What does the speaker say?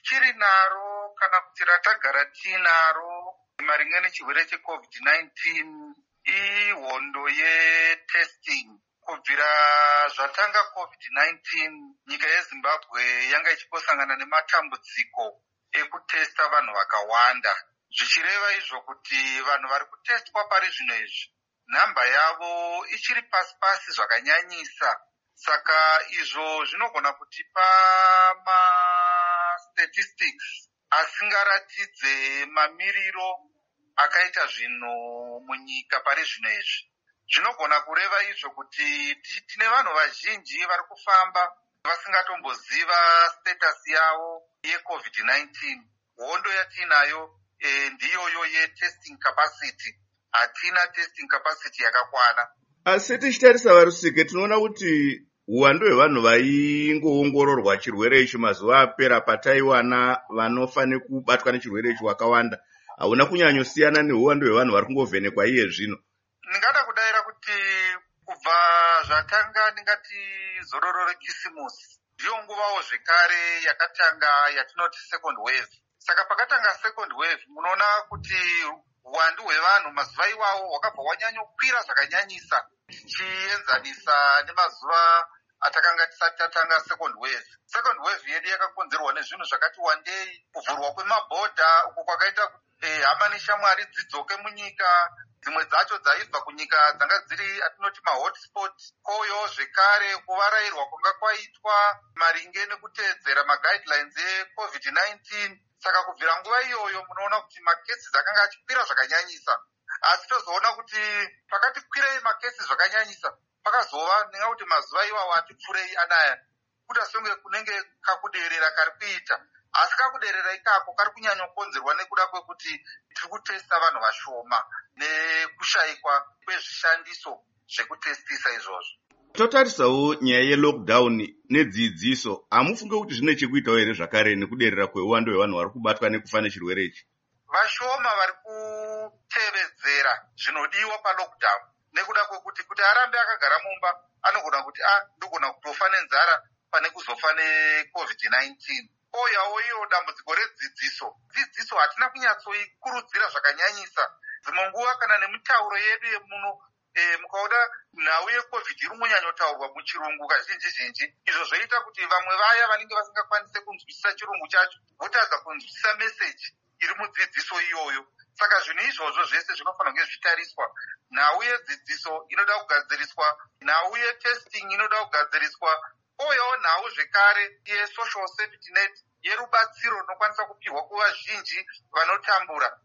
tichiri naro kana kuti ratagara tinaro maringe nechirwere cheCovid-19 ihondo yetesting. Kubvira zvatanga COVID-19, nyika yeZimbabwe yanga ichingosangana nematambudziko ekutesta vanhu vakawanda. Zvichireva izvo kuti vanhu vari kutestwa pari zvino izvi, nhamba yavo ichiri pasi zvakanyanyisa. Saka izvo zvinogona kutipa statistics asingaratidze mamiriro akaita zvinhu munyika pari zvino izvi. Zvinogona kureva izvo kuti tine vanhu vazhinji vari kufamba vasingatomboziva status yavo yeCovid-19. Hondo yatinayo ndiyoyo yetesting capacity. Hatina testing capacity yakakwana. Asi tichitarisa Varusike, tinoona kuti uwandu hwevanhu vaingoongororwa chirwere ichi mazuva apera pataiwana vanofane kubatwa nechirwere ichi wakawanda, hauna kunyanyosiyana neuwandu hwevanhu vari kungovhenekwa iye zvino. Ndingada kudayira kuti kubva zvatanga ndingati zororo rekisimusi ndiyo nguvawo zvekare yakatanga yatinoti second wave. Saka pakatanga second wave munoona kuti uwandu hwevanhu mazuva iwawo hwakabva hwanyanyokwira zvakanyanyisa tichienzanisa nemazuva atakanga tisati tatanga second wave. Second wave yedu yakakonzerwa nezvinhu zvakati wandei, kuvhurwa kwemabhodha uko kwakaita hama neshamwari dzidzoke munyika. Dzimwe dzacho dzaibva kunyika dzanga dziri atinoti mahotspot. Kouyawo zvekare kuvarairwa kwanga kwaitwa maringe nekuteedzera maguidelines eCovid-19. Saka kubvira nguva iyoyo munoona kuti makesi akanga achikwira zvakanyanyisa. Asi tozoona kuti pakati kwirei makesi zvakanyanyisa pakazova ndingakuti mazuva iwawo ati pfurei anaya kuda songe kunenge kakuderera kari kuita. Asi kakuderera ikako kari kunyanyokonzerwa nekuda kwekuti tiri kutesta vanhu vashoma nekushayikwa kwezvishandiso zvekutestisa izvozvo. Totarisawo nyaya yelockdown nedzidziso, hamufunge kuti zvine chekuitawo here zvakare nekuderera kweuwandu hwevanhu vari kubatwa nekufa nechirwere ichi? Vashoma vari kutevedzera zvinodiwa palockdown nekuda kwekuti kuti arambe akagara mumba anogona kuti ndogona kutofa nenzara pane kuzofa neCovid-19. Ouyawo iyo dambudziko redzidziso. Dzidziso hatina kunyatsoikurudzira zvakanyanyisa. Dzimwe nguva kana nemitauro yedu yemuno mukaona nhau yeCovid iri kunyanyotaurwa muchirungu kazhinji. Izvo zvoita kuti vamwe vaya vanenge vasingakwanise kunzwisisa chirungu chacho votadza kunzwisisa meseji iri mudzidziso iyoyo. Saka zvinhu izvozvo zvese zvinofanira kunge zvitariswa. Nhau yedzidziso inoda kugadziriswa, nhau yetesting inoda kugadziriswa, ouyawo nhau zvekare yesocial safety net yerubatsiro runokwanisa kupihwa kuvazhinji vanotambura.